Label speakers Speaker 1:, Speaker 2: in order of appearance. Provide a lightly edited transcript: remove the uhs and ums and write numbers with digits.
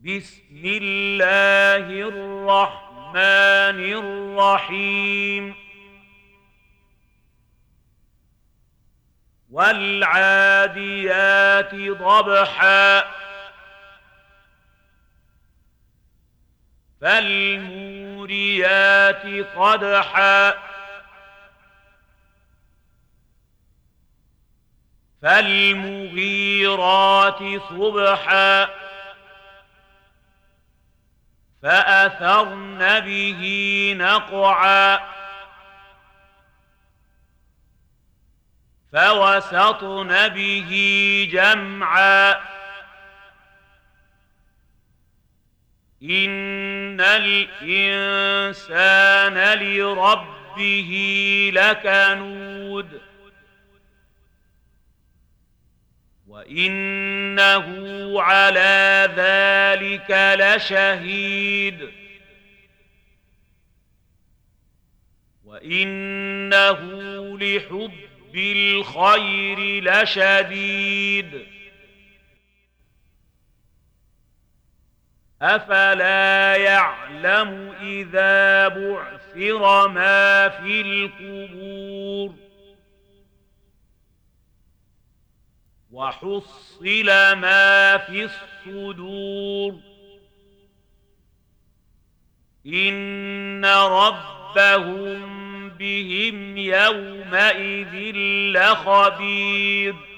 Speaker 1: بسم الله الرحمن الرحيم والعاديات ضبحا فالموريات قدحا فالمغيرات صبحا فأثرن به نقعا فوسطن به جمعا إن الإنسان لربه لكنود وإنه على ذلك لشهيد وإنه لحب الخير لشديد أفلا يعلم إذا بعثر ما في القبور وحصل ما في الصدور إن ربهم بهم يومئذ لخبير